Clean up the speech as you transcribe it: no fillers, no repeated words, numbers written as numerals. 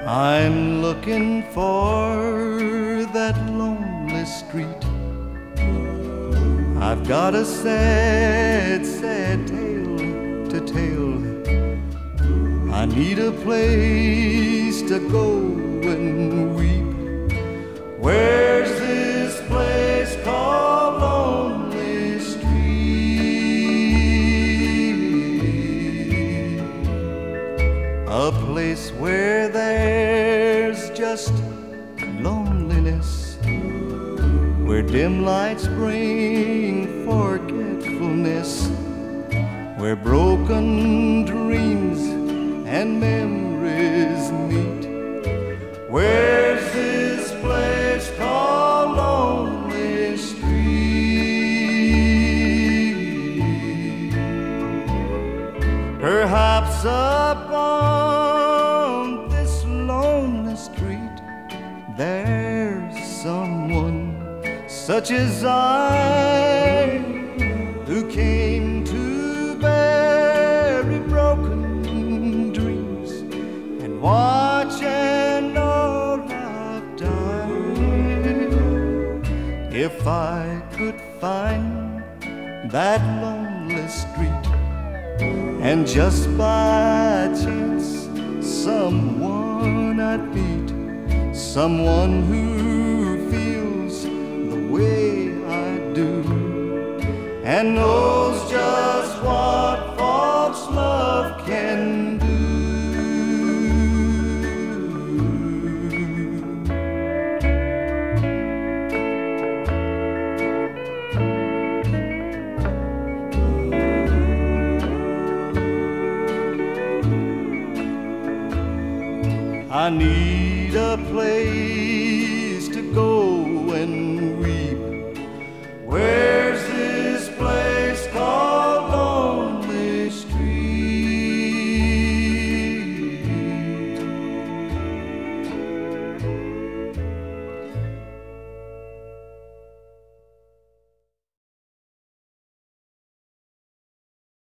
I'm looking for that lonely street. I've got a sad, sad tale to tell. I need a place to go and weep. Where's this place called Lonely Street? A place where there's just loneliness, where dim lights bring forgetfulness, where broken dreams and memories meet. Where's this place called Lonely Street? Perhaps upon this lonely street there's someone such as I, who came to bury broken dreams and watch an old love die. If I could find that lonely street, and just by chance someone I'd meet, someone who feels the way I do, and knows just what false love can do. I need a place to go and weep, where